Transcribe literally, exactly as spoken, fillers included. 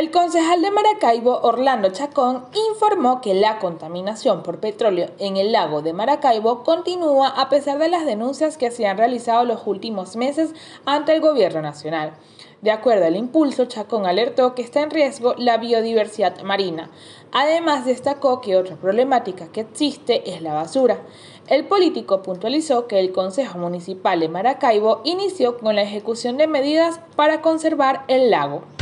El concejal de Maracaibo, Orlando Chacón, informó que la contaminación por petróleo en el lago de Maracaibo continúa a pesar de las denuncias que se han realizado los últimos meses ante el gobierno nacional. De acuerdo al Impulso, Chacón alertó que está en riesgo la biodiversidad marina. Además, destacó que otra problemática que existe es la basura. El político puntualizó que el Consejo Municipal de Maracaibo inició con la ejecución de medidas para conservar el lago.